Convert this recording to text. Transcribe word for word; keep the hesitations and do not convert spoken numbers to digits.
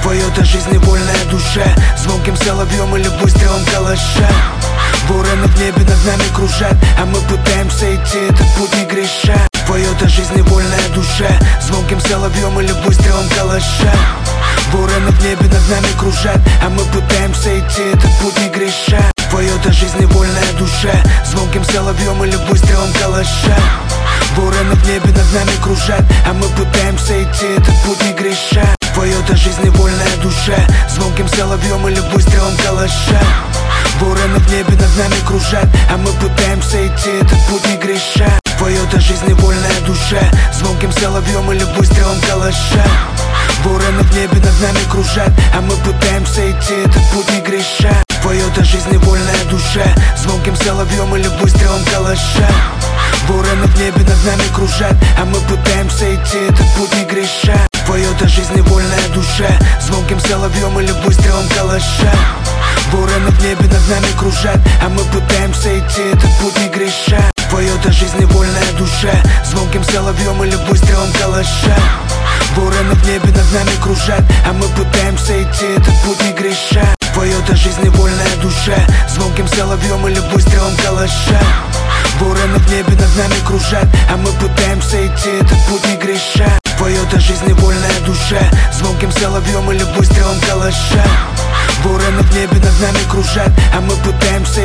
Поет о жизни вольная душе, звонким соловьем или выстрелом калаша. Вороны в небе над нами кружат, а мы пытаемся идти этот путь не греша. Поет о жизни вольная душе, звонким соловьем или выстрелом калаша. Вороны в небе над нами кружат, а мы пытаемся идти этот путь не греша. Поет о жизни вольная душе, звонким соловьем или выстрелом калаша. Вороны в небе над нами кружат, а мы пытаемся идти этот путь не греша. Поет о жизни вольная душе, звонким соловьем или выстрелом калаша. Вороны в небе над нами кружат, а мы пытаемся идти этот путь не греша. Поет о жизни вольная душе, звонким соловьем или выстрелом калаша. Вороны в небе над нами кружат, а мы пытаемся идти этот путь не греша. Поет о жизни вольная душе, звонким соловьем или выстрелом калаша. Вороны в небе над нами кружат, а мы пытаемся идти этот путь не греша. Поет о жизни вольная душе, звонким соловьем или выстрелом калаша. Вороны в небе над нами кружат, а мы пытаемся идти этот путь не греша. Поет о жизни вольная душе, звонким соловьем или выстрелом калаша. Вороны в небе над нами кружат, а мы пытаемся идти этот путь не греша. Поет о жизни вольная душе, звонким соловьем или выстрелом калаша. Вороны в небе над нами кружат, а мы пытаемся идти этот путь не греша. Поет о жизни вольная душе, звонким соловьем или выстрелом калаша. Вороны в небе над нами кружат, а мы пытаемся